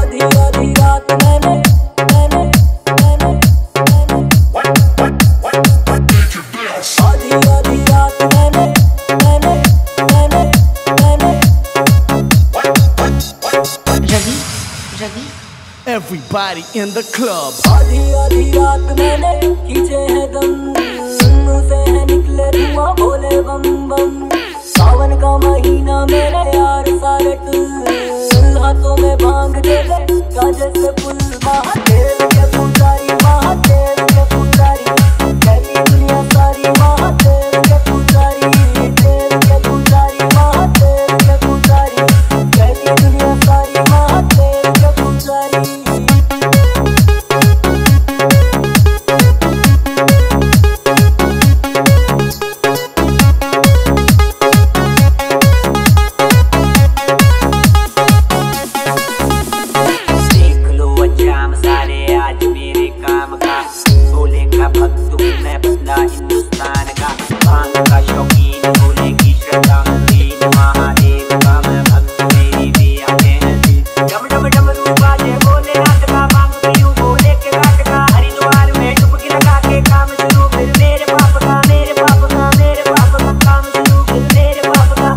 आधी आधी रात मैंने मैंने मैंने मैंने आधी आधी रात मैंने मैंने मैंने मैंने Ravi Ravi Everybody in the club. आधी आधी रात मैंने खींचे हैं दम, मुंह से है निकले धुआं बोले बम बम। सावन का महीना मेरे यार सारे टुल, हाथों में भांग दे दे काजल से पुल। महादेव के पुजारी, महादेव के पुजारी, कहती दुनिया सारी महादेव के पुजारी, देव के पुजारी, महादेव के पुजारी, कहती दुनिया सारी महादेव के पुजारी। हिंदुस्तान का भांग का शौकीन, भोले की श्रद्धांगीन, महादेव का मैं भक्त, मेरी भी आंखें हैं दिल। डम डम डमरू बाजे भोलेनाथ का, भांग पीऊं भोले के घाट का, हरिद्वार में डुबकी लगा के काम शुरू, फिर मेरे पाप का मेरे पाप का मेरे पाप का काम शुरू, फिर मेरे पाप का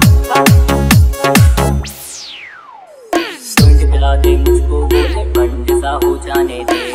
तुझ पिला दे मुझको भोले, बंद सा हो जाने दे।